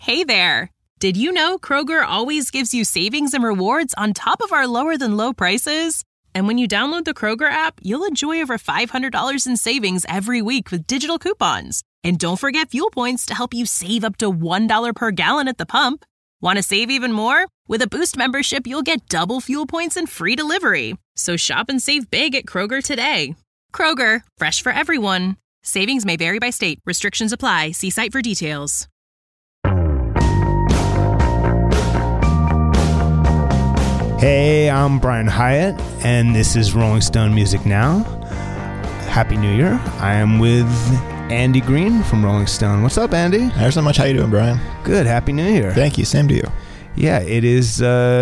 Hey there! Did you know Kroger always gives you savings and rewards on top of our lower-than-low prices? And when you download the Kroger app, you'll enjoy over $500 in savings every week with digital coupons. And don't forget fuel points to help you save up to $1 per gallon at the pump. Want to save even more? With a Boost membership, you'll get double fuel points and free delivery. So shop and save big at Kroger today. Kroger, fresh for everyone. Savings may vary by state. Restrictions apply. See site for details. Hey, I'm Brian Hyatt, and this is Rolling Stone Music Now. Happy New Year. I am with Andy Green from Rolling Stone. What's up, Andy? There's not much. How you doing, Brian? Good. Happy New Year. Thank you. Same to you. Yeah, it is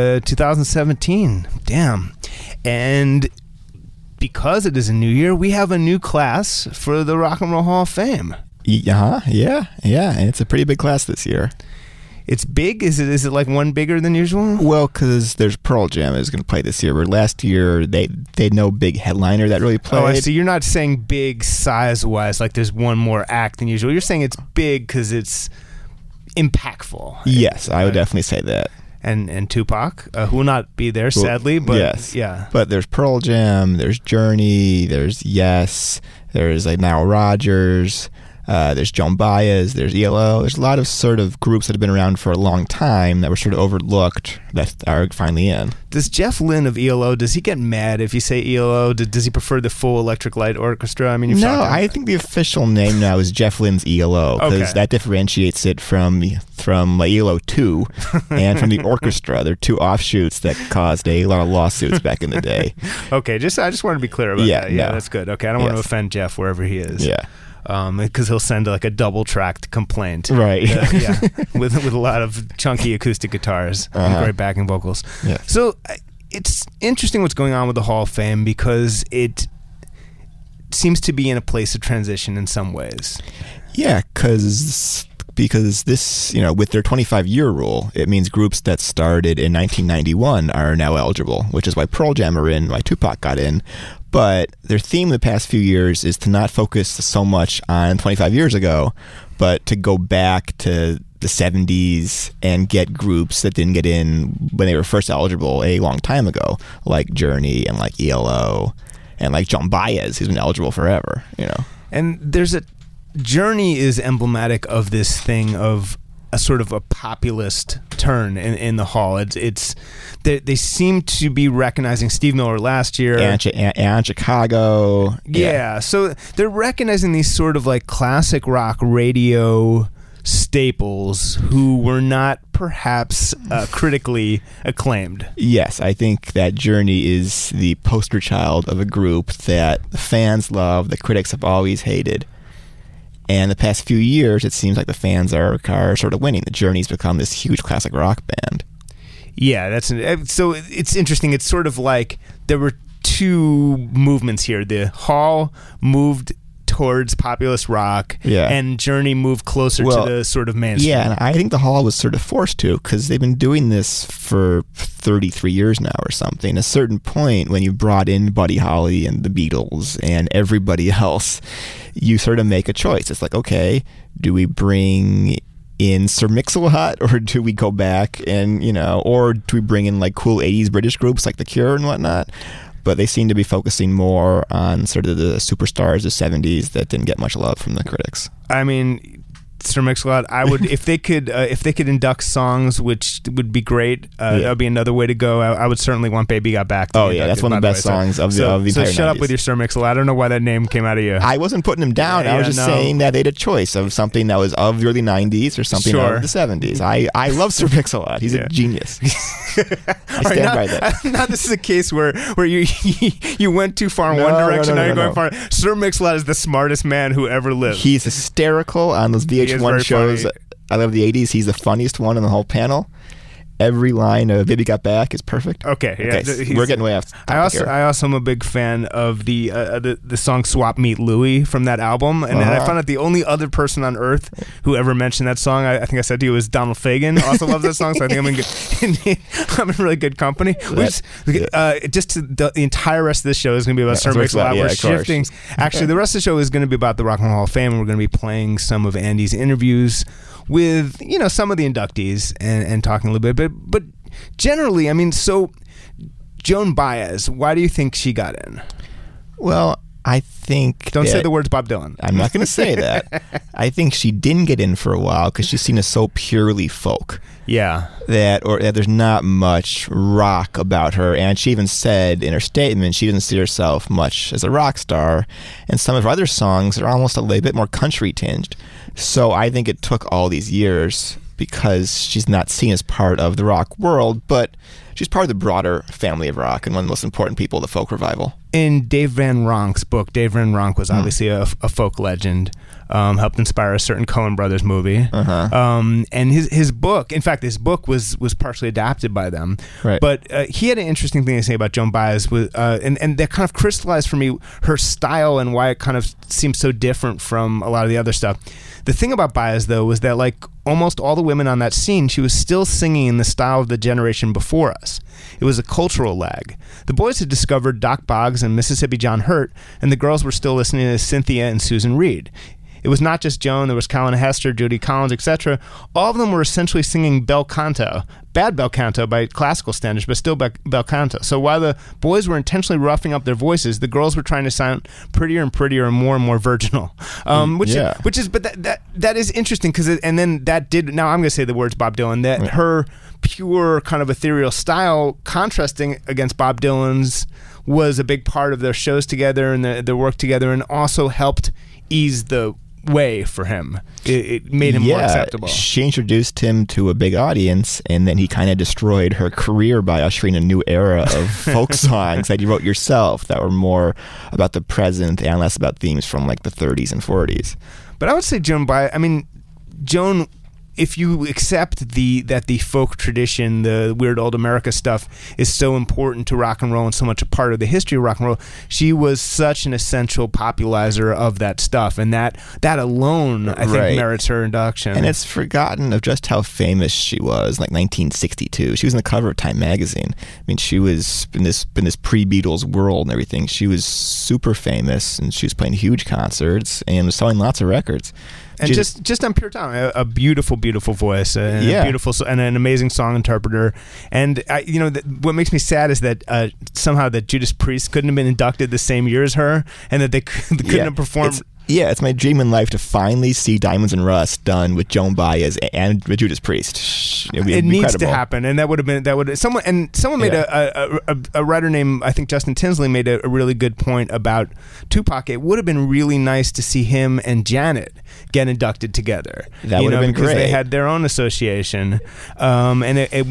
2017. Damn. And because it is a new year, we have a new class for the Rock and Roll Hall of Fame. Yeah. And it's a pretty big class this year. It's big? Is it like one bigger than usual? Well, because there's Pearl Jam is going to play this year. Where last year they had no big headliner that really played. Oh, I see. You're not saying big size-wise, like there's one more act than usual. You're saying it's big because it's impactful. Yes, I would definitely say that. And Tupac, who will not be there, sadly. But yes. Yeah. But there's Pearl Jam, there's Journey, there's Yes, there's like Nile Rodgers, there's Joan Baez, there's ELO. There's a lot of sort of groups that have been around for a long time that were sort of overlooked that are finally in. Does Jeff Lynne of ELO, does he get mad if you say ELO? Does he prefer the full Electric Light Orchestra? I mean, no, I think the official name now is Jeff Lynne's ELO because that differentiates it from ELO 2 and from the orchestra. They're two offshoots that caused a lot of lawsuits back in the day. Okay, I just want to be clear about that. Yeah, that's good. Okay, I don't want to offend Jeff wherever he is. Yeah. Because he'll send like a double-tracked complaint, right? Yeah, with a lot of chunky acoustic guitars and great backing vocals. Yeah. So it's interesting what's going on with the Hall of Fame because it seems to be in a place of transition in some ways. Yeah, because this, with their 25-year rule, it means groups that started in 1991 are now eligible, which is why Pearl Jam are in, why Tupac got in. But their theme the past few years is to not focus so much on 25 years ago, but to go back to the 70s and get groups that didn't get in when they were first eligible a long time ago, like Journey and like ELO and like Joan Baez, who's been eligible forever, And there's Journey is emblematic of this thing of a sort of a populist turn in the hall. It's they seem to be recognizing Steve Miller last year and Chicago. Yeah, so they're recognizing these sort of like classic rock radio staples who were not perhaps critically acclaimed. Yes, I think that Journey is the poster child of a group that the fans love, the critics have always hated. And the past few years, it seems like the fans are sort of winning. The Journey's become this huge classic rock band. Yeah, so it's interesting. It's sort of like there were two movements here. The Hall moved towards populist rock, and Journey moved closer to the sort of mainstream. Yeah, and I think the Hall was sort of forced to because they've been doing this for 33 years now or something. At a certain point, when you brought in Buddy Holly and the Beatles and everybody else, you sort of make a choice. It's like, okay, do we bring in Sir Mix-a-Lot, or do we go back and, or do we bring in like cool 80s British groups like The Cure and whatnot? But they seem to be focusing more on sort of the superstars of the 70s that didn't get much love from the critics. I mean, Sir Mix-a-Lot, I would if they could induct songs, which would be great. That would be another way to go. I would certainly want "Baby Got Back." That's one of the best songs of the entire 90s. So shut up with your Sir Mix-a-Lot. I don't know why that name came out of you. I wasn't putting him down. I was just saying that they had a choice of something that was of the early 90s or something of the 70s. I love Sir Mix-a-Lot. He's a genius. I stand by that. Now this is a case where you went too far in one direction. Now you're going far. Sir Mix-a-Lot is the smartest man who ever lived. He's hysterical on those VH1 shows. Funny. I love the 80s. He's the funniest one in the whole panel. Every line of "Baby Got Back" is perfect. Okay, we're getting way off topic here. I also am a big fan of the song "Swap Meet Louie" from that album, and I found out the only other person on earth who ever mentioned that song, I think I said to you, was Donald Fagen. Also loves that song, so I think I'm in really good company. The entire rest of this show is going to be about Sir Mix-a-Lot. We're shifting. Actually, the rest of the show is going to be about the Rock and Roll Hall of Fame, and we're going to be playing some of Andy's interviews with some of the inductees and talking a little bit, but generally, I mean, so Joan Baez, why do you think she got in? Well, I think... Don't say the words Bob Dylan. I'm not going to say that. I think she didn't get in for a while because she's seen as so purely folk. Yeah. That there's not much rock about her. And she even said in her statement she didn't see herself much as a rock star. And some of her other songs are almost a little bit more country tinged. So I think it took all these years because she's not seen as part of the rock world, but she's part of the broader family of rock and one of the most important people of the folk revival. In Dave Van Ronk's book, Dave Van Ronk was obviously a folk legend, helped inspire a certain Coen Brothers movie. And his book, in fact, his book was partially adapted by them. Right. But he had an interesting thing to say about Joan Baez, and that kind of crystallized for me her style and why it kind of seems so different from a lot of the other stuff. The thing about Baez, though, was that like almost all the women on that scene, she was still singing in the style of the generation before us. It was a cultural lag. The boys had discovered Doc Boggs and Mississippi John Hurt, and the girls were still listening to Cynthia and Susan Reed. It was not just Joan, there was Colin Hester, Judy Collins, etc. All of them were essentially singing bel canto. Bad bel canto by classical standards, but still bel canto. So while the boys were intentionally roughing up their voices, the girls were trying to sound prettier and prettier and more virginal. But that is interesting because and then that did. Now I'm going to say the words Bob Dylan. That her pure kind of ethereal style contrasting against Bob Dylan's was a big part of their shows together and their work together, and also helped ease the way for him. It made him more acceptable. She introduced him to a big audience, and then he kind of destroyed her career by ushering a new era of folk songs that you wrote yourself that were more about the present and less about themes from like the 30s and 40s. But I would say Joan Joan, if you accept that the folk tradition, the Weird Old America stuff is so important to rock and roll and so much a part of the history of rock and roll, she was such an essential popularizer of that stuff, and that alone, I think, merits her induction. And it's forgotten of just how famous she was. Like 1962, she was on the cover of Time magazine. I mean, she was in this pre-Beatles world and everything. She was super famous, and she was playing huge concerts and was selling lots of records. And just on pure talent, a beautiful voice, and a beautiful and an amazing song interpreter. And what makes me sad is that somehow that Judas Priest couldn't have been inducted the same year as her, and that they couldn't have performed. It's my dream in life to finally see Diamonds and Rust done with Joan Baez and with Judas Priest. It needs to happen, and someone made a writer named, I think, Justin Tinsley made a really good point about Tupac. It would have been really nice to see him and Janet get inducted together. That would have been because great. They had their own association, and it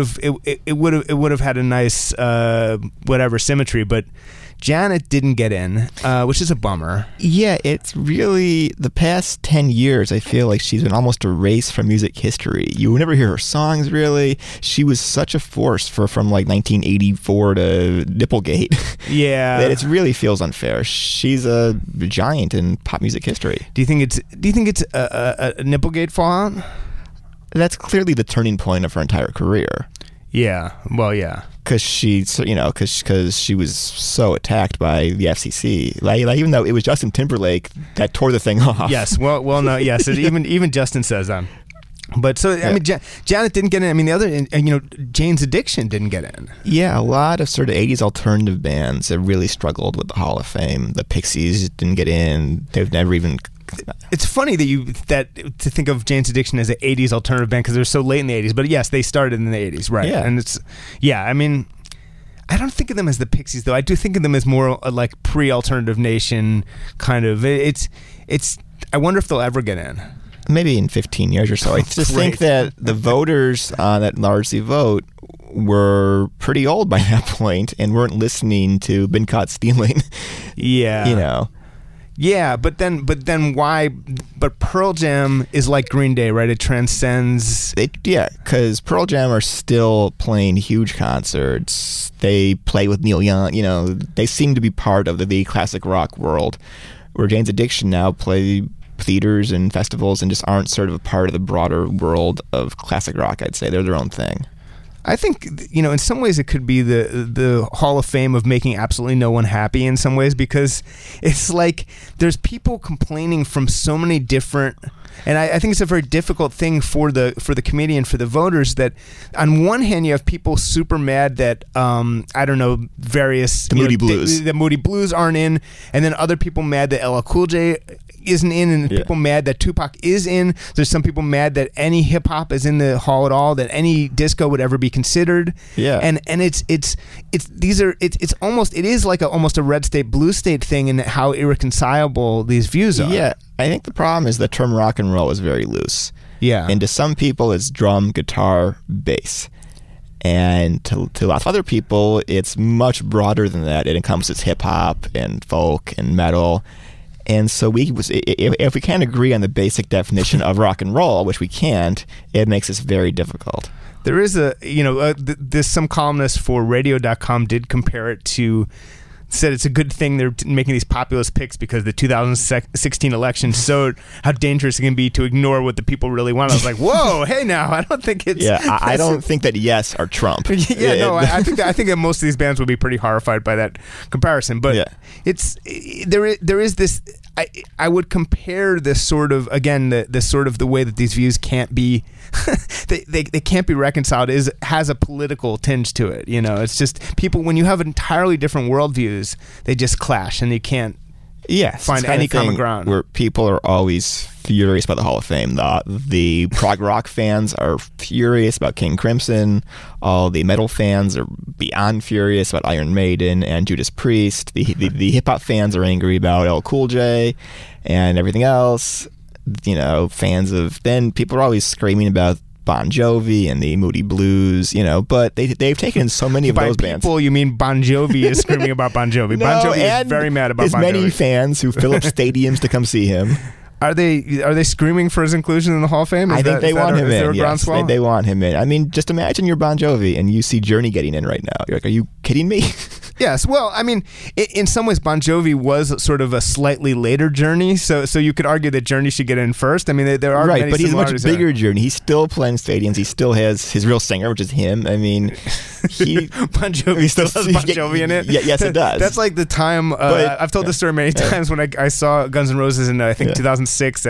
would have had a nice symmetry, but Janet didn't get in, which is a bummer. Yeah, it's really the past 10 years, I feel like she's been almost erased from music history. You never hear her songs, really. She was such a force from like 1984 to Nipplegate. Yeah. That it really feels unfair. She's a giant in pop music history. Do you think it's a Nipplegate fallout? That's clearly the turning point of her entire career. Yeah. Well, yeah. Because she was so attacked by the FCC. Like even though it was Justin Timberlake that tore the thing off. Yes. Well, no. Yes. Even Justin says that. But so I mean, Janet didn't get in. I mean, the other, Jane's Addiction didn't get in. Yeah, a lot of sort of 80s alternative bands that really struggled with the Hall of Fame. The Pixies didn't get in. They've never even. It's funny to think of Jane's Addiction as an 80s alternative band because they're so late in the 80s. But yes, they started in the 80s, right? Yeah. And I mean, I don't think of them as the Pixies though. I do think of them as more like pre-Alternative Nation kind of. It's. I wonder if they'll ever get in. Maybe in 15 years or so. I just think that the voters that largely vote were pretty old by that point and weren't listening to Been Caught Stealing. Yeah. Yeah, but then why? But Pearl Jam is like Green Day, right? It transcends. Because Pearl Jam are still playing huge concerts. They play with Neil Young. They seem to be part of the classic rock world, where Jane's Addiction now play theaters and festivals and just aren't sort of a part of the broader world of classic rock. I'd say they're their own thing. I think, in some ways it could be the Hall of Fame of making absolutely no one happy in some ways, because it's like there's people complaining from so many different And I think it's a very difficult thing for the comedian, for the voters, that on one hand you have people super mad that I don't know, various the Moody Blues, the Moody Blues aren't in, and then other people mad that LL Cool J isn't in, and people mad that Tupac is in. There's some people mad that any hip hop is in the hall at all, that any disco would ever be considered. Yeah, and it's almost, it is like almost a red state blue state thing in how irreconcilable these views are. Yeah, I think the problem is the term rock and roll is very loose. Yeah, and to some people it's drum, guitar, bass. And to lots of other people, it's much broader than that. It encompasses hip hop and folk and metal. And so if we can't agree on the basic definition of rock and roll, which we can't, it makes this very difficult. There is there's some columnists for radio.com did compare it to, said it's a good thing they're making these populist picks because the 2016 election showed how dangerous it can be to ignore what the people really want. I was like, whoa, hey now, I don't think it's... Yeah, I don't think that Yes are Trump. I think that most of these bands would be pretty horrified by that comparison. But there is this... I would compare this sort of, again, the sort of the way that these views can't be... they can't be reconciled, has a political tinge to it. It's just people, when you have entirely different worldviews, they just clash and you can't find any common ground. Where people are always furious about the Hall of Fame. The prog rock fans are furious about King Crimson. All the metal fans are beyond furious about Iron Maiden and Judas Priest. The hip hop fans are angry about LL Cool J and everything else. Fans of... Then people are always screaming about Bon Jovi and the Moody Blues, but they've taken in so many of those bands. By people, you mean Bon Jovi is screaming about Bon Jovi. No, Bon Jovi is very mad about Bon Jovi. There's many fans who fill up stadiums to come see him. Are they screaming for his inclusion in the Hall of Fame? I think they want him in. Yes, they want him in. I mean, just imagine you're Bon Jovi and you see Journey getting in right now. You're like, are you kidding me? Yes. Well, I mean, in some ways, Bon Jovi was sort of a slightly later Journey, so you could argue that Journey should get in first. I mean, there are right, many but he's a much similarities bigger there. Journey. He's still playing stadiums. He still has his real singer, which is him. I mean, Bon Jovi still has Bon Jovi in it. Yeah, yes, it does. That's like the time. I've told this story many times when I saw Guns N' Roses in I think 2006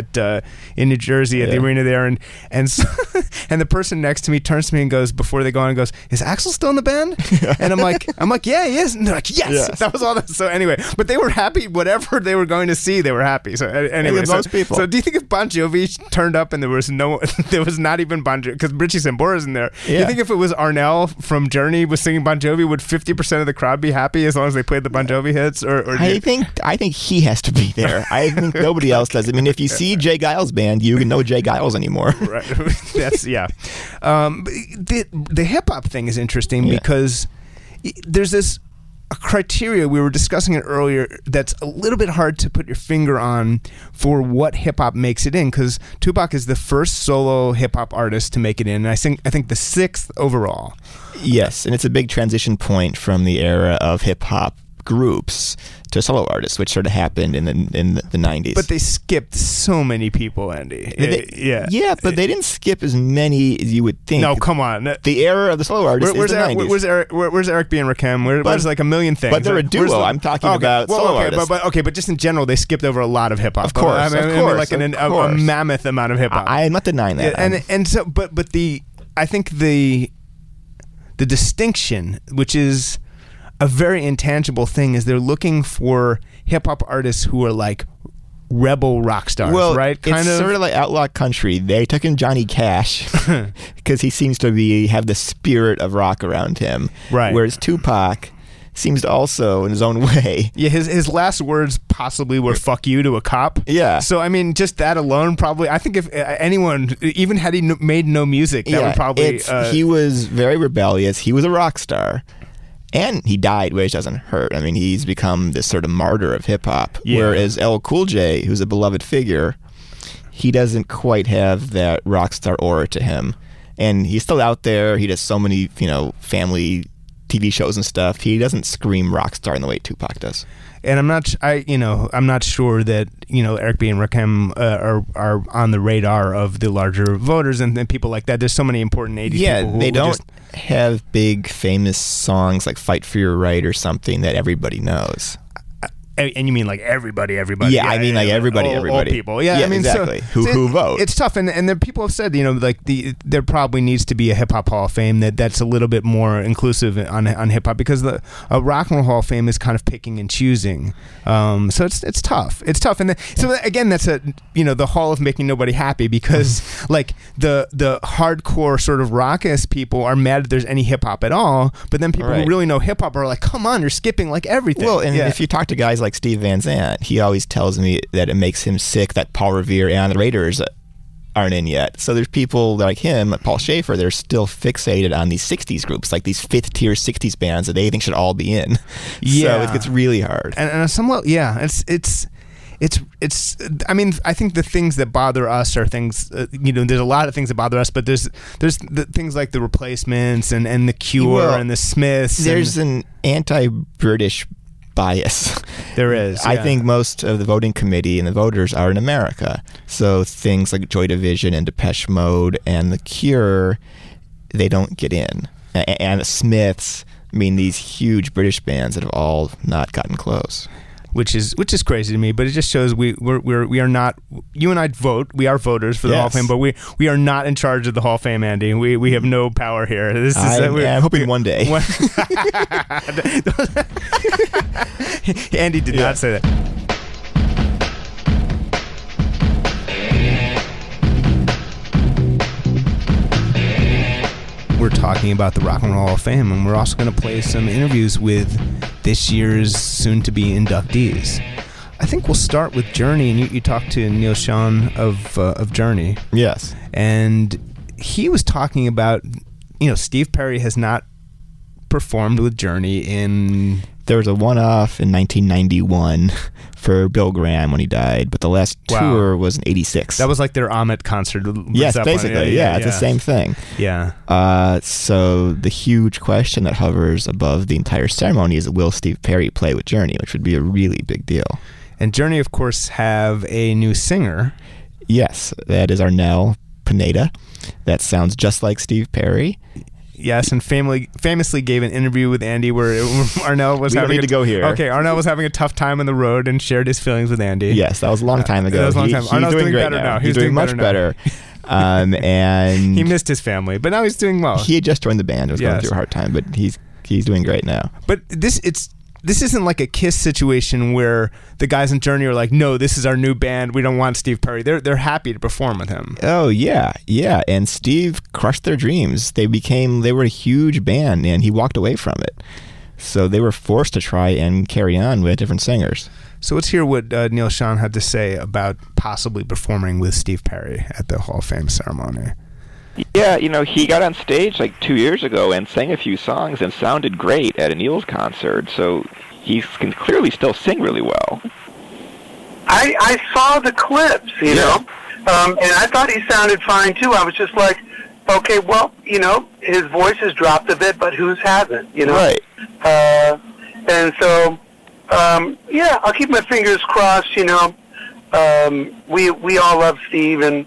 in New Jersey at the arena there, and so, and the person next to me turns to me and goes, before they go on, and goes, "Is Axl still in the band?" And I'm like, yeah, he is. And they're like, yes. That was all that. So anyway, but they were happy. Whatever they were going to see, they were happy. So anyway, most people. So do you think if Bon Jovi turned up and there was not even Bon Jovi, because Richie Sambora's in there? Do you think if it was Arnell from Journey was singing Bon Jovi, would 50% of the crowd be happy as long as they played the Bon Jovi hits? I think he has to be there. I think nobody else does. I mean, if you see Jay Giles' band, you can know Jay Giles anymore. Right. That's the hip hop thing is interesting because there's this criteria, we were discussing it earlier, that's a little bit hard to put your finger on for what hip hop makes it in, because Tupac is the first solo hip hop artist to make it in, and I think the 6th overall. Yes, and it's a big transition point from the era of hip hop groups to solo artists, which sort of happened in the 90s. But they skipped so many people, Andy. But they didn't skip as many as you would think. No, come on. The era of the solo artists is the 90s. Where's Eric B. and Rakim? Where's like a million things? But they're a duo. I'm talking about solo artists. But just in general, they skipped over a lot of hip hop. Of course, a mammoth amount of hip hop. I'm not denying that. I think the distinction, which is a very intangible thing, is they're looking for hip hop artists who are like rebel rock stars, right? It's sort of like Outlaw Country. They took in Johnny Cash because he seems to have the spirit of rock around him, right? Whereas Tupac seems to also, in his own way. Yeah, his last words possibly were "fuck you" to a cop. Yeah. So I mean, just that alone, probably. I think if anyone, even had he made no music, that would probably. He was very rebellious. He was a rock star. And he died, which doesn't hurt. I mean, he's become this sort of martyr of hip-hop. Yeah. Whereas LL Cool J, who's a beloved figure, he doesn't quite have that rock star aura to him. And he's still out there. He does so many, family TV shows and stuff. He doesn't scream rock star in the way Tupac does. And I'm not sure that Eric B. and Rakim are on the radar of the larger voters and people like that. There's so many important 80s people who they don't have big famous songs like "Fight for Your Right" or something that everybody knows. And you mean like everybody? Yeah, I mean like everybody. All people. Yeah, I mean, exactly. So, who vote? It's tough, and the people have said, like there probably needs to be a hip hop Hall of Fame that's a little bit more inclusive on hip hop, because the Rock and Roll Hall of Fame is kind of picking and choosing. So it's tough. It's tough, and so again, that's the Hall of making nobody happy, because like the hardcore sort of rockiest people are mad that there's any hip hop at all, but then people who really know hip hop are like, come on, you're skipping like everything. Well, and if you talk to guys like Steve Van Zandt, he always tells me that it makes him sick that Paul Revere and the Raiders aren't in yet. So there's people like him, like Paul Schaefer, they're still fixated on these 60s groups, like these fifth tier 60s bands that they think should all be in. So it gets really hard. And somewhat, it's I mean, I think the things that bother us are things, there's a lot of things that bother us, but there's the things like the Replacements and the Cure and the Smiths. There's an anti-British bias. There is. I think most of the voting committee and the voters are in America. So things like Joy Division and Depeche Mode and The Cure, they don't get in. And the Smiths, I mean, these huge British bands that have all not gotten close. Which is crazy to me, but it just shows we are not. You and I vote. We are voters for the Hall of Fame, but we are not in charge of the Hall of Fame, Andy. We have no power here. I'm hoping one day. Andy did not say that. We're talking about the Rock and Roll Hall of Fame, and we're also going to play some interviews with this year's soon-to-be inductees. I think we'll start with Journey, and you talked to Neil Schon of Journey. Yes. And he was talking about, Steve Perry has not performed with Journey in... There was a one-off in 1991 for Bill Graham when he died, but the last tour was in 86. That was like their Ahmet concert. Yes, basically. Yeah, it's the same thing. Yeah. So the huge question that hovers above the entire ceremony is, will Steve Perry play with Journey, which would be a really big deal. And Journey, of course, have a new singer. Yes, that is Arnel Pineda. That sounds just like Steve Perry. Yes, and famously gave an interview with Andy where Arnel was having to go here. Okay, Arnel was having a tough time on the road and shared his feelings with Andy. Yes, that was a long time ago. That was a long time. He's doing great now. He's doing much better. And he missed his family, but now he's doing well. He had just joined the band. It was going through a hard time, but he's doing great now. But this isn't like a Kiss situation where the guys in Journey are like, no, this is our new band. We don't want Steve Perry. They're happy to perform with him. Oh, yeah. And Steve crushed their dreams. They were a huge band, and he walked away from it. So they were forced to try and carry on with different singers. So let's hear what Neil Schon had to say about possibly performing with Steve Perry at the Hall of Fame ceremony. Yeah, he got on stage like 2 years ago and sang a few songs and sounded great at a Neil's concert, so he can clearly still sing really well. I saw the clips, and I thought he sounded fine too. I was just like, okay, well, his voice has dropped a bit, but whose hasn't, Right. And so, I'll keep my fingers crossed, we all love Steve, and,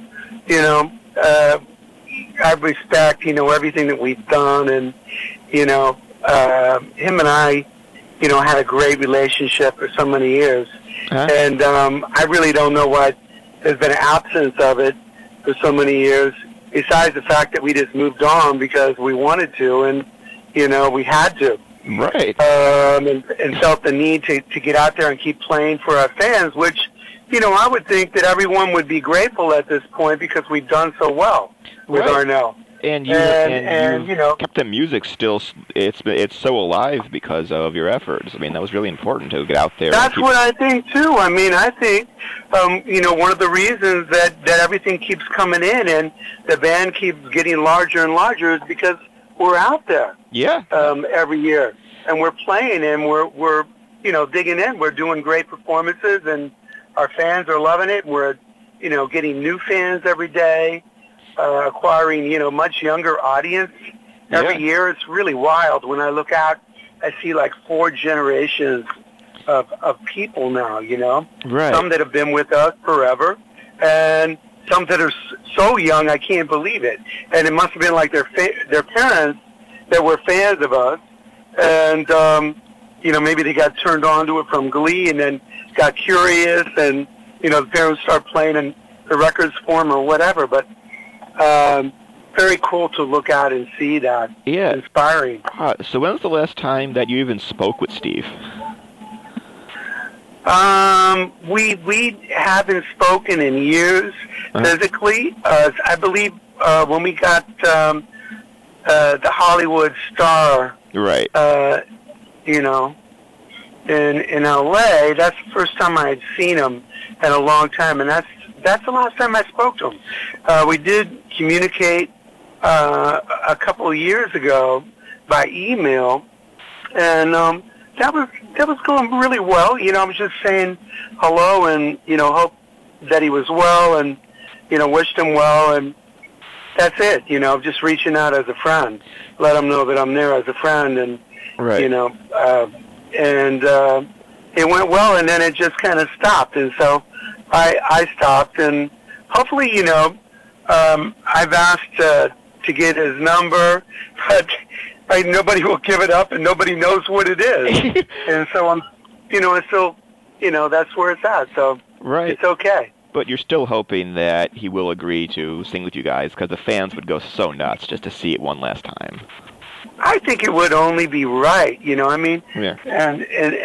I respect, everything that we've done, and, him and I, had a great relationship for so many years. And I really don't know what has been an absence of it for so many years, besides the fact that we just moved on because we wanted to, and, we had to. Right. And felt the need to get out there and keep playing for our fans, which, I would think that everyone would be grateful at this point because we've done so well with Arnel. And you kept the music still. It's so alive because of your efforts. I mean, that was really important to get out there. That's what I think too. I mean, I think one of the reasons that everything keeps coming in and the band keeps getting larger and larger is because we're out there. Yeah. Every year, and we're playing, and we're digging in. We're doing great performances, and our fans are loving it. We're getting new fans every day. Acquiring, much younger audience every year. It's really wild. When I look out, I see like 4 generations of people now, Right. Some that have been with us forever, and some that are so young I can't believe it. And it must have been like their parents that were fans of us. And, maybe they got turned on to it from Glee and then got curious and, the parents start playing in the records for them or whatever. But very cool to look at and see that. Yeah. Inspiring. So when was the last time that you even spoke with Steve? We haven't spoken in years physically. I believe when we got the Hollywood Star, right? In L.A., that's the first time I had seen him in a long time, and that's the last time I spoke to him. We did communicate a couple of years ago by email, and that was going really well. I was just saying hello and hope that he was well and wished him well, and that's it. Just reaching out as a friend, let him know that I'm there as a friend, and right. And it went well, and then it just kind of stopped, and so I stopped, and hopefully I've asked to get his number, but nobody will give it up, and nobody knows what it is. And so I'm, it's still, that's where it's at. So right. It's okay. But you're still hoping that he will agree to sing with you guys, because the fans would go so nuts just to see it one last time. I think it would only be right, Yeah. And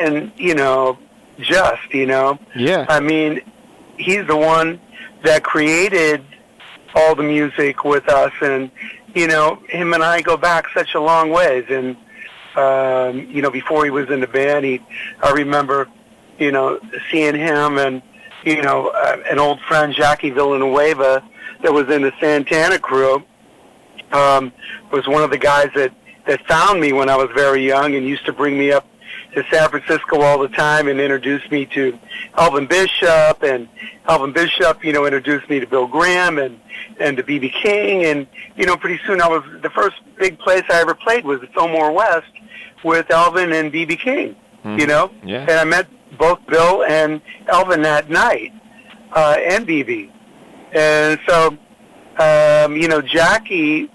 Yeah. I mean, he's the one that created all the music with us, and him and I go back such a long ways. And before he was in the band, I remember seeing him and an old friend, Jackie Villanueva, that was in the Santana crew, was one of the guys that found me when I was very young and used to bring me up to San Francisco all the time and introduced me to Elvin Bishop, and Elvin Bishop, introduced me to Bill Graham and to B.B. King, and, pretty soon the first big place I ever played was at Fillmore West with Elvin and B.B. King, Yeah. And I met both Bill and Elvin that night, and B.B. And so, Jackie,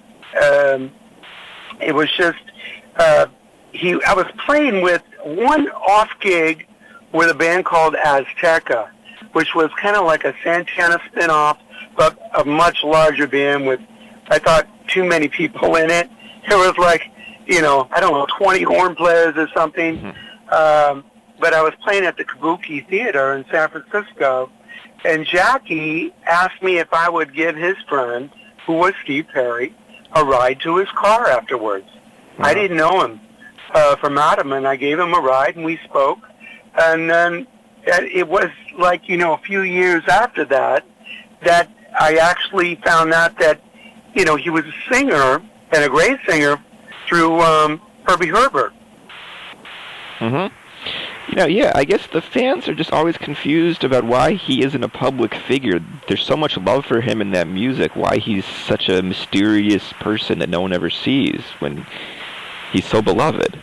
it was just, I was playing with one off gig with a band called Azteca, which was kind of like a Santana spin-off, but a much larger band with, I thought, too many people in it. It was like, 20 horn players or something. But I was playing at the Kabuki Theater in San Francisco, and Jackie asked me if I would give his friend, who was Steve Perry, a ride to his car afterwards. I didn't know him from Adam, and I gave him a ride, and we spoke. And then it was like, a few years after that I actually found out that, he was a singer, and a great singer, through Herbie Herbert. Mm-hmm. Yeah, I guess the fans are just always confused about why he isn't a public figure. There's so much love for him in that music, why he's such a mysterious person that no one ever sees when he's so beloved.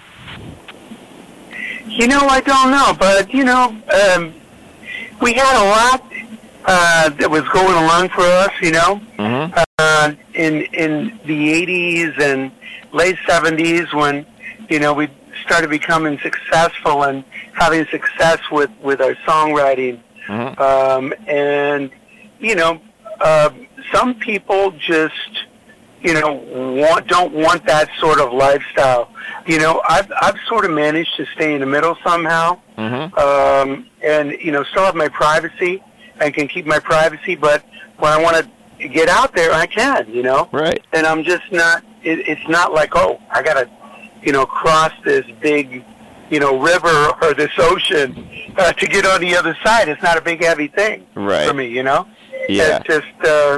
I don't know, but, we had a lot that was going along for us, in the 80s and late 70s when, we started becoming successful and having success with our songwriting. And, some people just, don't want that sort of lifestyle. I've sort of managed to stay in the middle somehow, and, still have my privacy and can keep my privacy, but when I want to get out there, I can, Right. And I'm just not, it's not like, I got to, cross this big, river or this ocean to get on the other side. It's not a big, heavy thing for me, Yeah. It's just,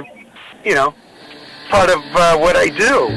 part of what I do.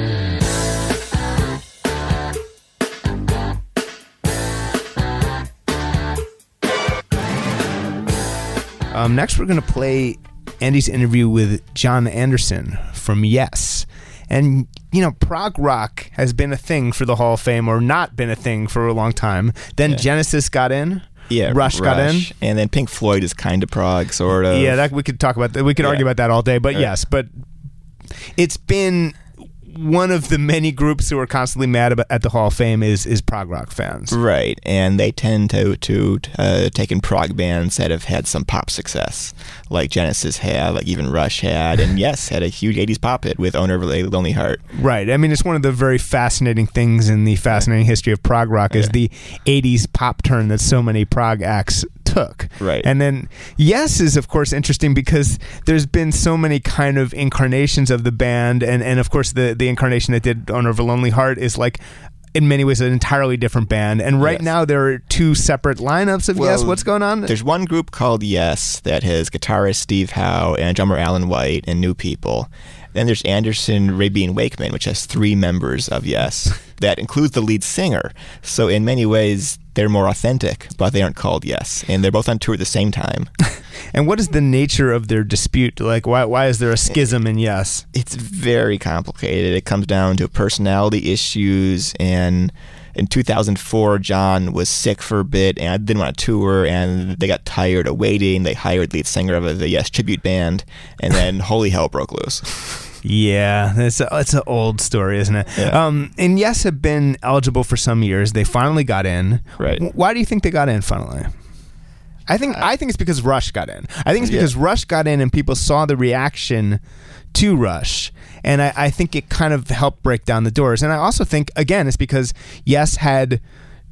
Next, we're going to play Andy's interview with John Anderson from Yes. And, prog rock has been a thing for the Hall of Fame, or not been a thing for a long time. Then Genesis got in. Yeah, Rush got in. And then Pink Floyd is kind of prog, sort of. Yeah, we could talk about that. We could argue about that all day. But yes, but it's been one of the many groups who are constantly mad at the Hall of Fame is prog rock fans. Right, and they tend to take in prog bands that have had some pop success, like Genesis had, like even Rush had, and Yes had a huge 80s pop hit with Owner of a Lonely Heart. Right. I mean, it's one of the very fascinating things in the fascinating history of prog rock is the 80s pop turn that so many prog acts took. Right. And then Yes is, of course, interesting because there's been so many kind of incarnations of the band, and of course the incarnation that did Owner of a Lonely Heart is like in many ways an entirely different band, and right now there are two separate lineups of Yes. What's going on? There's one group called Yes that has guitarist Steve Howe and drummer Alan White and new people. Then there's Anderson, Rigby, and Wakeman, which has 3 members of Yes. That includes the lead singer. So in many ways, they're more authentic, but they aren't called Yes. And they're both on tour at the same time. And what is the nature of their dispute? Like, why is there a schism in Yes? It's very complicated. It comes down to personality issues, and in 2004, John was sick for a bit and didn't want to tour, and they got tired of waiting. They hired lead singer of the Yes tribute band, and then holy hell broke loose. Yeah, it's an old story, isn't it? Yeah. And Yes have been eligible for some years. They finally got in. Right. Why do you think they got in finally? I think it's because Rush got in. I think it's because Rush got in and people saw the reaction to Rush, and I think it kind of helped break down the doors. And I also think, again, it's because Yes had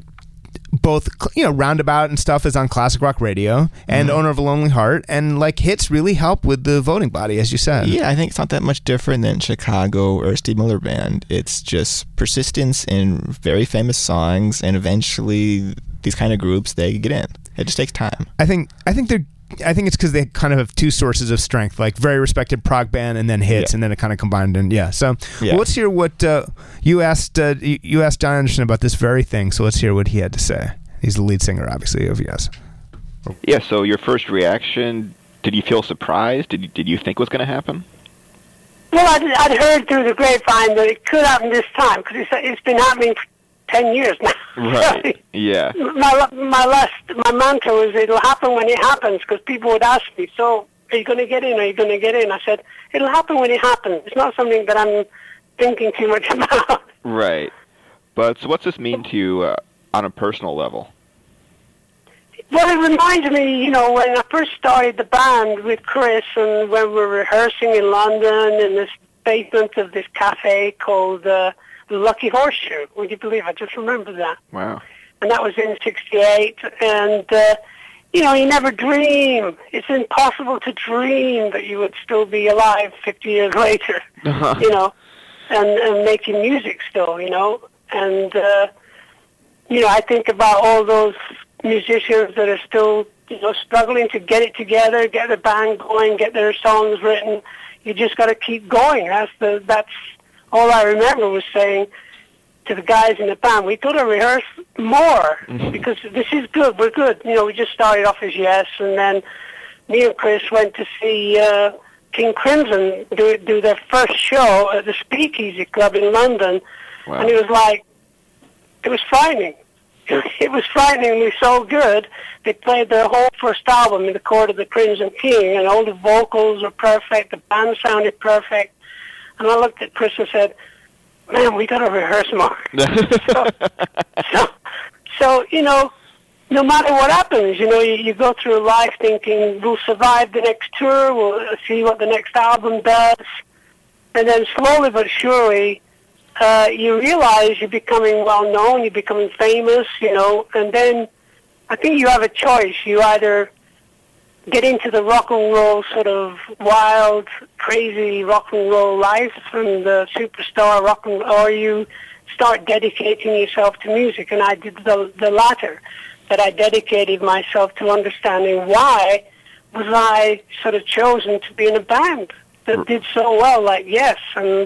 both, Roundabout and stuff is on classic rock radio, and Owner of a Lonely Heart, and like hits really help with the voting body, as you said. Yeah, I think it's not that much different than Chicago or Steve Miller Band. It's just persistence in very famous songs, and eventually these kind of groups, they get in. It just takes time. I think it's because they kind of have two sources of strength, like very respected prog band and then hits, and then it kind of combined. And So let's hear what you asked John Anderson about this very thing. So let's hear what he had to say. He's the lead singer, obviously, of Yes. Yeah. So your first reaction? Did you feel surprised? Did you think it was going to happen? Well, I'd heard through the grapevine that it could happen this time because it's been happening for 10 years now. Right. Yeah. My mantra was, it'll happen when it happens, because people would ask me, so are you going to get in? Are you going to get in? I said, it'll happen when it happens. It's not something that I'm thinking too much about. Right. But so what's this mean to you on a personal level? Well, it reminds me, when I first started the band with Chris, and when we were rehearsing in London in this basement of this cafe called the Lucky Horseshoe. Would you believe? I just remember that. Wow. And that was in '68. And, you never dream. It's impossible to dream that you would still be alive 50 years later, and making music still, And, I think about all those musicians that are still, struggling to get it together, get the band going, get their songs written. You just got to keep going. That's all I remember was saying to the guys in the band, we got to rehearse more because this is good. We're good. We just started off as Yes, and then me and Chris went to see King Crimson do their first show at the Speakeasy Club in London, and it was frightening. It was frighteningly so good. They played their whole first album in the court of the Crimson King, and all the vocals were perfect. The band sounded perfect. And I looked at Chris and said, man, we got to rehearse more. so, no matter what happens, you go through life thinking, we'll survive the next tour, we'll see what the next album does. And then slowly but surely, you realize you're becoming well-known, you're becoming famous, and then I think you have a choice. You either get into the rock and roll sort of wild, crazy rock and roll life from the superstar rock and roll, or you start dedicating yourself to music. And I did the latter, that I dedicated myself to understanding why was I sort of chosen to be in a band that did so well, like Yes. And,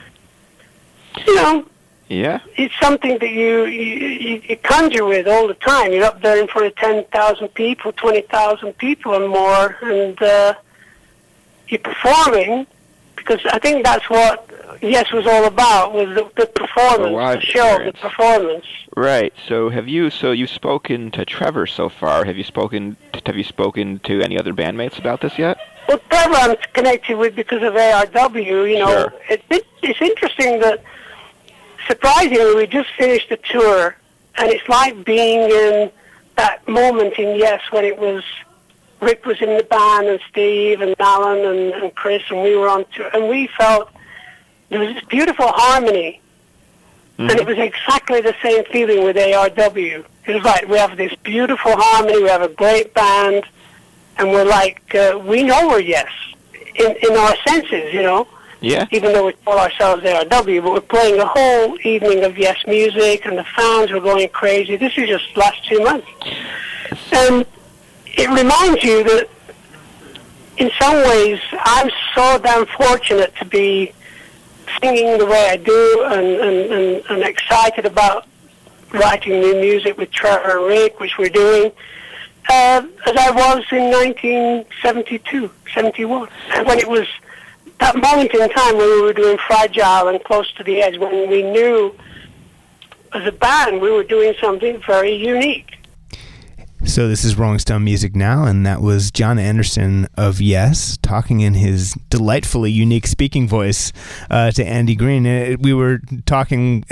yeah, it's something that you conjure with all the time. You're up there in front of 10,000 people, 20,000 people or more, and you're performing, because I think that's what Yes was all about, was the performance, the show, experience. The performance. Right. So you've spoken to Trevor so far. Have you spoken to any other bandmates about this yet? Well, Trevor I'm connected with because of ARW. You know, Sure. It's interesting that, surprisingly, we just finished a tour, and it's like being in that moment in Yes when it was Rick was in the band and Steve and Alan and Chris, and we were on tour, and we felt there was this beautiful harmony, and it was exactly the same feeling with ARW. It was like we have this beautiful harmony, we have a great band, and we're like, we know we're Yes in our senses, you know. Yeah. Even though we call ourselves ARW, but we're playing a whole evening of Yes music, and the fans were going crazy. This is just last 2 months. And it reminds you that, in some ways, I'm so damn fortunate to be singing the way I do and excited about writing new music with Trevor and Rick, which we're doing, as I was in 1972, 71, when it was that moment in time when we were doing Fragile and Close to the Edge, when we knew as a band we were doing something very unique. So this is Rolling Stone Music Now, and that was John Anderson of Yes talking in his delightfully unique speaking voice to Andy Green. We were talking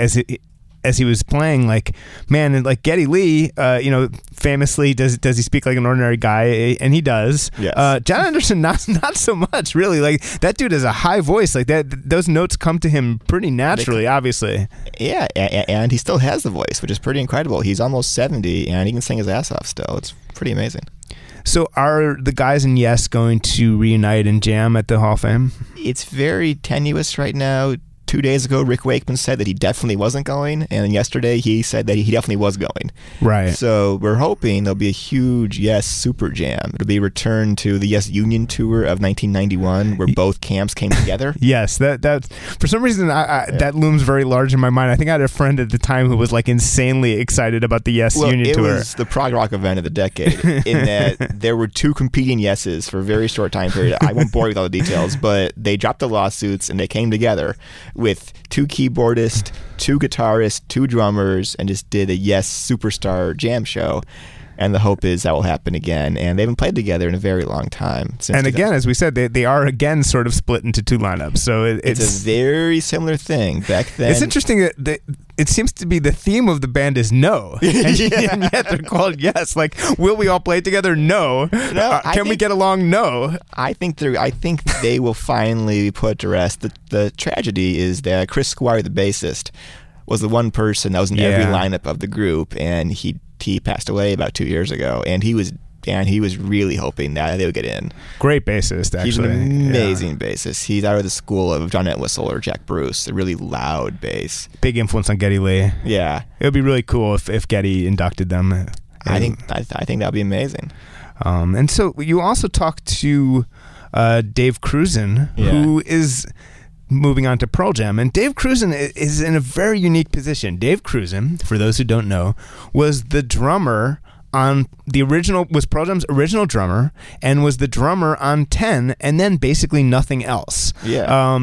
as he was playing, like, man, and like Geddy Lee, famously does he speak like an ordinary guy, and he does. Yes. John Anderson, not so much, really. Like, that dude has a high voice. Like, that, those notes come to him pretty naturally, obviously. Yeah, and he still has the voice, which is pretty incredible. He's almost 70, and he can sing his ass off still. It's pretty amazing. So are the guys in Yes going to reunite and jam at the Hall of Fame? It's very tenuous right now. 2 days ago, Rick Wakeman said that he definitely wasn't going, and yesterday he said that he definitely was going. Right. So we're hoping there'll be a huge Yes Super Jam. It'll be a return to the Yes Union Tour of 1991, where both camps came together. Yes, that for some reason that looms very large in my mind. I think I had a friend at the time who was like insanely excited about the Yes Union Tour. It was the prog rock event of the decade, in that there were two competing Yeses for a very short time period. I won't bore you with all the details, but they dropped the lawsuits and they came together with two keyboardists, two guitarists, two drummers, and just did a Yes Superstar jam show. And the hope is that will happen again. And they haven't played together in a very long time. And again, as we said, they are again sort of split into two lineups. So it's a very similar thing. Back then, it's interesting that it seems to be the theme of the band is no, and yet they're called Yes. Like, will we all play together? No. Can we get along? No. I think they will finally put to rest. The tragedy is that Chris Squire, the bassist, was the one person that was in every lineup of the group, and he passed away about 2 years ago, and he was really hoping that they would get in. Great bassist, actually. He's an amazing bassist. He's out of the school of John Entwistle or Jack Bruce, a really loud bass. Big influence on Geddy Lee. Yeah. It would be really cool if Geddy inducted them. I think that would be amazing. And so you also talked to Dave Cruzen, who is moving on to Pearl Jam. And Dave Cruzen is in a very unique position. Dave Cruzen, for those who don't know, was the drummer on was Pearl Jam's original drummer, and was the drummer on 10, and then basically nothing else. Yeah.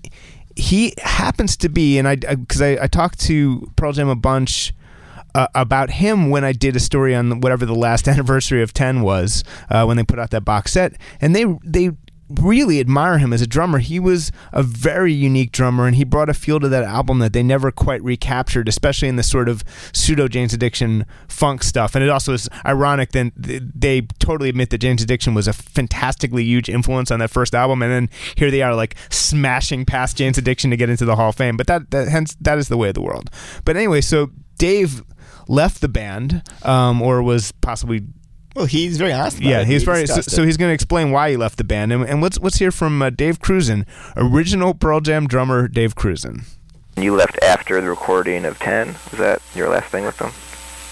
He happens to be, and I talked to Pearl Jam a bunch about him when I did a story on whatever the last anniversary of 10 was, when they put out that box set, and they really admire him as a drummer. He was a very unique drummer, and he brought a feel to that album that they never quite recaptured, especially in the sort of pseudo Jane's Addiction funk stuff. And it also is ironic that they totally admit that Jane's Addiction was a fantastically huge influence on that first album, and then here they are like smashing past Jane's Addiction to get into the Hall of Fame. But that is the way of the world. But anyway, so Dave left the band, or was possibly. Well, he's very honest about it. Yeah, he's very. So he's going to explain why he left the band, and let's hear from Dave Cruzen, original Pearl Jam drummer Dave Cruzen. You left after the recording of 10. Was that your last thing with them?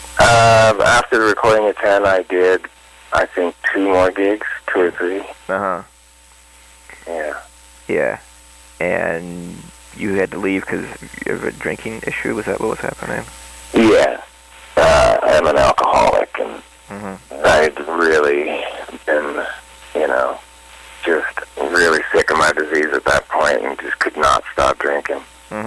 After the recording of 10, I did, I think, 2 more gigs, 2 or 3. Uh-huh. Yeah. Yeah. And you had to leave because of a drinking issue? Was that what was happening? Yeah. I'm an alcoholic, and I'd really been, just really sick of my disease at that point and just could not stop drinking.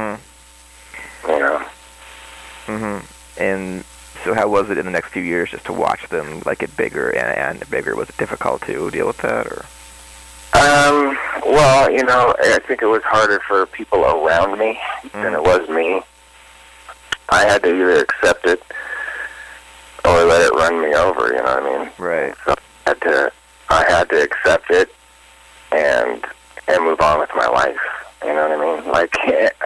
And so how was it in the next few years just to watch them get bigger and bigger? Was it difficult to deal with that, or? Well, I think it was harder for people around me than it was me. I had to either accept it or let it run me over, you know what I mean? Right. So I had to accept it and move on with my life, you know what I mean? Like,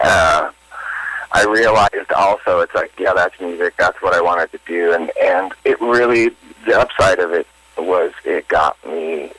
I realized also, it's like, yeah, that's music, that's what I wanted to do, and it really, the upside of it was it got me,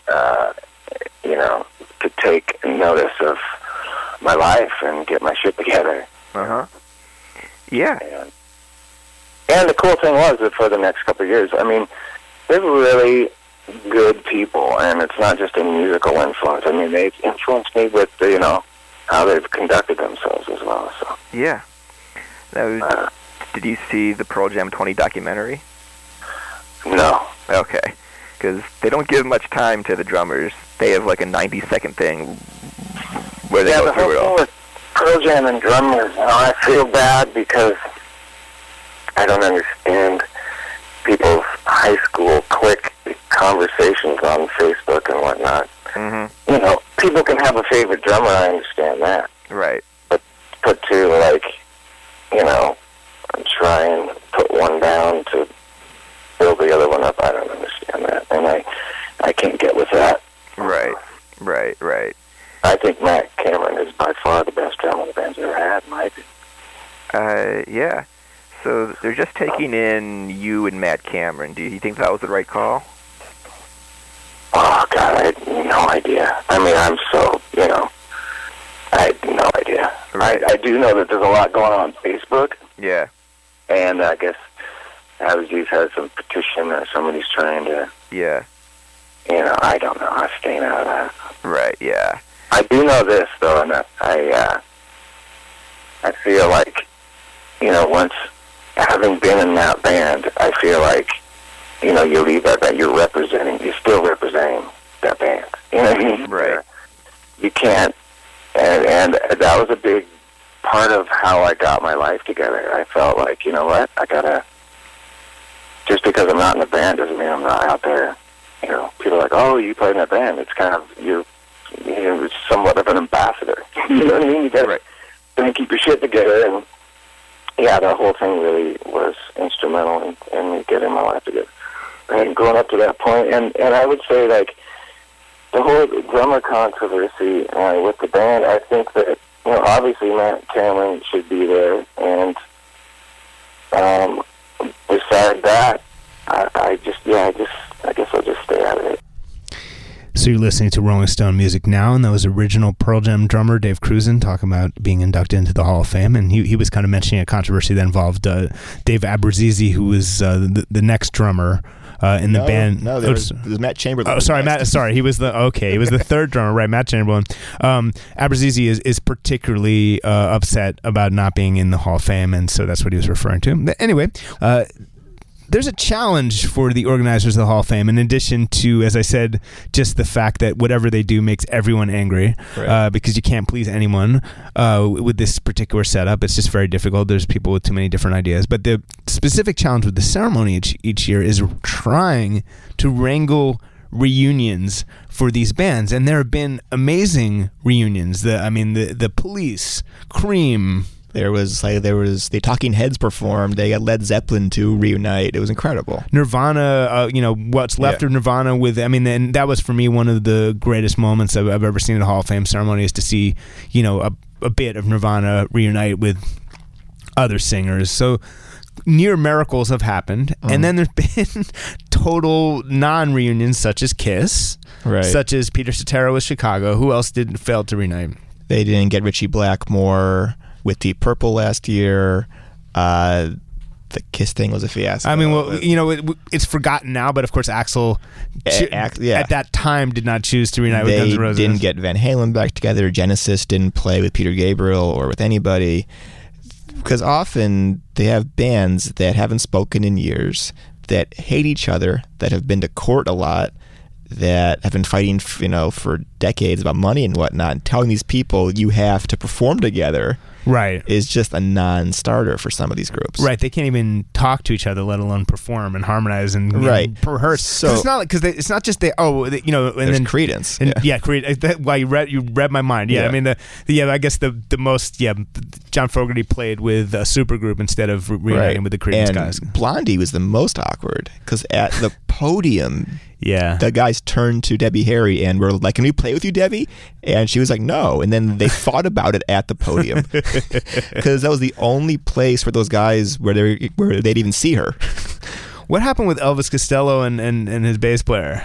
to take notice of my life and get my shit together. Yeah. And the cool thing was that for the next couple of years, I mean, they're really good people, and it's not just a musical influence. I mean, they've influenced me with, how they've conducted themselves as well. So. Yeah. Did you see the Pearl Jam 20 documentary? No. Okay. Because they don't give much time to the drummers. They have like a 90-second thing where they go through it all. With Pearl Jam and drummers, I feel bad because I don't understand people's high school clique conversations on Facebook and whatnot. People can have a favorite drummer, I understand that. Right. But to, try and put one down to build the other one up, I don't understand that. And I can't get with that. Right. I think Matt Cameron is by far the best drummer the band's ever had, in my opinion. Yeah. So they're just taking in you and Matt Cameron. Do you think that was the right call? Oh, God, I had no idea. I mean, I'm so, I had no idea. Right. I do know that there's a lot going on Facebook. Yeah. And I guess Abdulaziz has some petition or somebody's trying to... Yeah. I don't know. I'm staying out of that. Right, yeah. I do know this, though, and I feel like, once having been in that band, I feel like, you leave that band, you're still representing that band. You know what I mean? Right. You can't, and that was a big part of how I got my life together. I felt like, you know what, I gotta, just because I'm not in the band doesn't mean I'm not out there. People are like, oh, you played in that band. It's kind of, you're somewhat of an ambassador. You know what I mean? You gotta keep your shit together, and yeah, that whole thing really was instrumental in me getting my life together. And going up to that point, and I would say, like, the whole drummer controversy with the band, I think that, obviously Matt Cameron should be there, and besides that, I guess I'll just stay out of it. So you're listening to Rolling Stone Music Now, and that was original Pearl Jam drummer Dave Krusen talking about being inducted into the Hall of Fame, and he was kind of mentioning a controversy that involved Dave Abruzzese, who was the next drummer in the band. No, there was Matt Chamberlain. Oh, sorry, Matt. Sorry, he was the third drummer, right? Matt Chamberlain. Abruzzese is particularly upset about not being in the Hall of Fame, and so that's what he was referring to. But anyway, there's a challenge for the organizers of the Hall of Fame, in addition to, as I said, just the fact that whatever they do makes everyone angry, right. Because you can't please anyone with this particular setup. It's just very difficult. There's people with too many different ideas. But the specific challenge with the ceremony each year is trying to wrangle reunions for these bands, and there have been amazing reunions. The Police, Cream. There was the Talking Heads performed. They got Led Zeppelin to reunite. It was incredible. Nirvana, what's left of Nirvana and that was for me one of the greatest moments I've ever seen at a Hall of Fame ceremony, is to see, a bit of Nirvana reunite with other singers. So near miracles have happened, and then there's been total non-reunions, such as Kiss, right, such as Peter Cetera with Chicago. Who else failed to reunite? They didn't get Ritchie Blackmore with Deep Purple last year. The Kiss thing was a fiasco. I mean, it's forgotten now, but of course Axl at that time did not choose to reunite with Guns N' Roses. They didn't get Van Halen back together. Genesis didn't play with Peter Gabriel or with anybody, because often they have bands that haven't spoken in years, that hate each other, that have been to court a lot, that have been fighting, for decades about money and whatnot, and telling these people you have to perform together. Right. Is just a non-starter for some of these groups. Right. They can't even talk to each other, let alone perform and harmonize and rehearse. So it's not because it's not just and then Credence. And Credence. Why you read my mind. Yeah. I mean I guess the most John Fogerty played with a supergroup instead of reuniting with the Credence guys. Blondie was the most awkward because at the podium. Yeah. The guys turned to Debbie Harry and were like, "Can we play with you, Debbie?" And she was like, "No." And then they fought about it at the podium because that was the only place for those guys where they'd even see her. What happened with Elvis Costello and his bass player?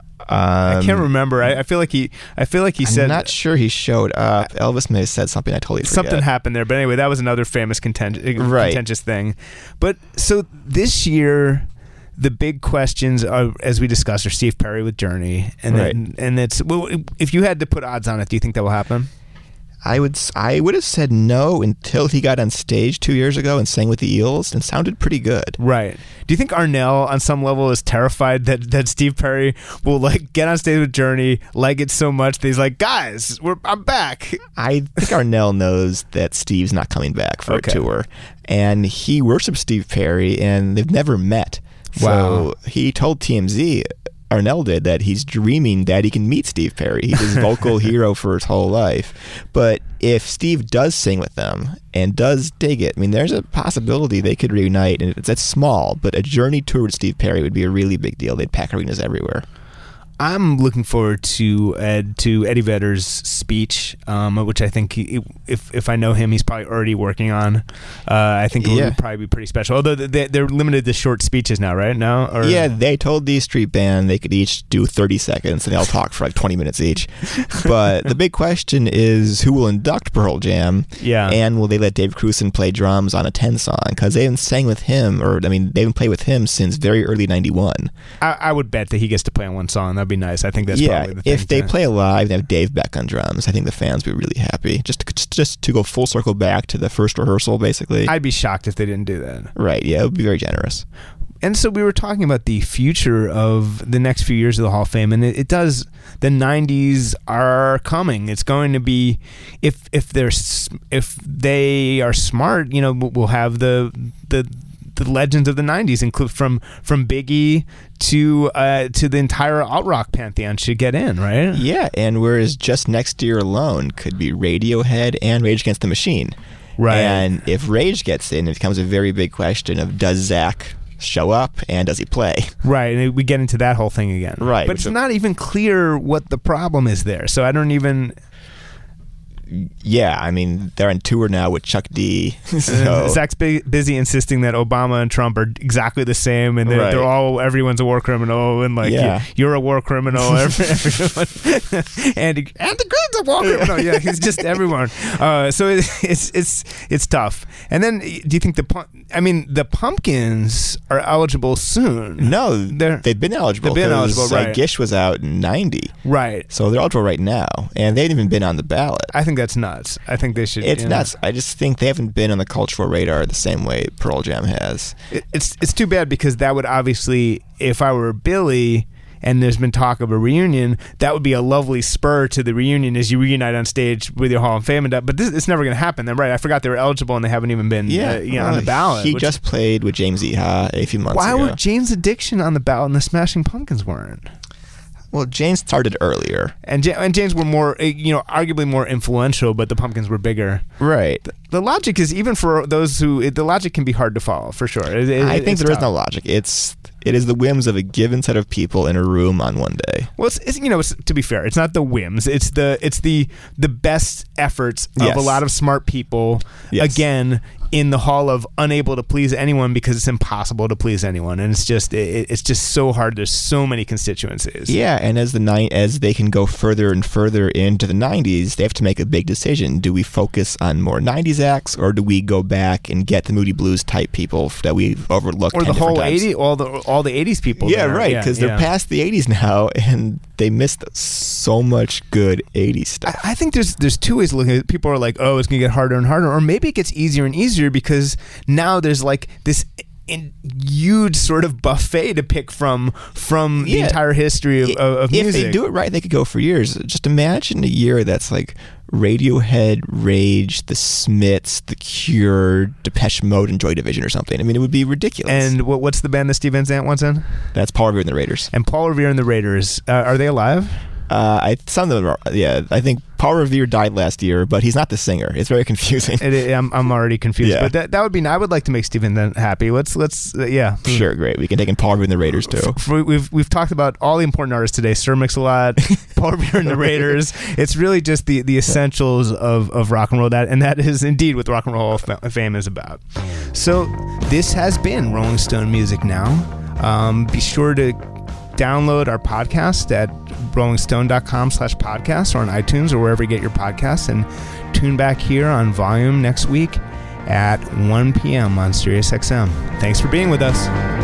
I can't remember. I feel like he said. I'm not sure he showed up. Elvis may have said something. I totally forget. Something happened there, but anyway, that was another famous contentious thing. But so this year. The big questions, as we discussed, are Steve Perry with Journey, and if you had to put odds on it, do you think that will happen? I would have said no until he got on stage 2 years ago and sang with the Eels and sounded pretty good. Right. Do you think Arnell, on some level, is terrified that Steve Perry will get on stage with Journey, like it so much that he's like, guys, I'm back? I think Arnell knows that Steve's not coming back for a tour, and he worships Steve Perry, and they've never met. Wow. So he told TMZ, Arnell did, that he's dreaming that he can meet Steve Perry. He's his vocal hero for his whole life. But if Steve does sing with them and does dig it, I mean, there's a possibility they could reunite. And it's small, but a Journey tour with Steve Perry would be a really big deal. They'd pack arenas everywhere. I'm looking forward to Eddie Vedder's speech, which I think if I know him, he's probably already working on. I think it would probably be pretty special. Although they're limited to short speeches now, right? They told the Street Band they could each do 30 seconds and they'll talk for 20 minutes each. But the big question is who will induct Pearl Jam? Yeah. And will they let Dave Krusen play drums on a 10 song? Because they haven't sang with him, they haven't played with him since very early 91. I would bet that he gets to play on one song. That'd be nice. I think that's probably the thing. If they play live and have Dave Beck on drums, I think the fans would be really happy. Just to go full circle back to the first rehearsal, basically. I'd be shocked if they didn't do that. Right, yeah, it would be very generous. And so we were talking about the future of the next few years of the Hall of Fame, and the 90s are coming. It's going to be, if they are smart, we'll have the legends of the 90s, include from Biggie to the entire alt rock pantheon should get in, right? Yeah, and whereas just next year alone could be Radiohead and Rage Against the Machine. Right. And if Rage gets in, it becomes a very big question of does Zach show up and does he play? Right, and we get into that whole thing again. Right. But it's not even clear what the problem is there, so I don't even... Yeah, I mean, they're on tour now with Chuck D. So. Zach's busy insisting that Obama and Trump are exactly the same, and they're all, everyone's a war criminal, and you're a war criminal, everyone. and the Green's a war criminal. Yeah, he's just everyone. So it's tough. And then, do you think the Pumpkins are eligible soon? No, they've been eligible. Right. Gish was out in 90. Right. So they're eligible right now, and they haven't even been on the ballot. I think that's nuts. I think they should. It's nuts. I just think they haven't been on the cultural radar the same way Pearl Jam has. It's too bad because that would obviously, if I were Billy and there's been talk of a reunion, that would be a lovely spur to the reunion as you reunite on stage with your Hall of Fame. But it's never going to happen then, right? I forgot they were eligible and they haven't even been on the ballot. He just played with James Iha a few months ago. Why were James Addiction on the ballot and the Smashing Pumpkins weren't? Well, James started earlier. And James were more, arguably more influential, but the Pumpkins were bigger. Right. The logic is, even for those who, the logic can be hard to follow, for sure. I think there is no logic. It is the whims of a given set of people in a room on one day. Well, it's to be fair, it's not the whims. It's the best efforts of a lot of smart people. Yes. Again, in the hall of unable to please anyone because it's impossible to please anyone, and it's just so hard. There's so many constituencies. Yeah, and as they can go further and further into the 90s, they have to make a big decision. Do we focus on more 90s acts, or do we go back and get the Moody Blues type people that we've overlooked? Or the whole 80s, all the 80s people. Yeah, right, because they're past the 80s now, and they missed so much good 80s stuff. I think there's two ways of looking at it. People are like, oh, it's going to get harder and harder, or maybe it gets easier and easier because now there's like this huge sort of buffet to pick from the entire history of music. If they do it right, they could go for years. Just imagine a year that's like Radiohead, Rage, The Smiths, The Cure, Depeche Mode, and Joy Division or something. I mean, it would be ridiculous. And what's the band that Steve Van Zandt wants in? That's Paul Revere and the Raiders. And Paul Revere and the Raiders. Are they alive? Some of them are, yeah. I think Paul Revere died last year, but he's not the singer. It's very confusing. I'm already confused. Yeah. But that would be. I would like to make Stephen then happy. Let's yeah. Sure, great. We can take in Paul Revere and the Raiders too. We've talked about all the important artists today. Sir Mix-a-Lot, Paul Revere and the Raiders. It's really just the essentials of rock and roll. That is indeed what the Rock and Roll Hall of Fame is about. So this has been Rolling Stone Music Now. Be sure to download our podcast at rollingstone.com/podcast or on iTunes or wherever you get your podcasts, and tune back here on Volume next week at 1 p.m. on SiriusXM. Thanks for being with us.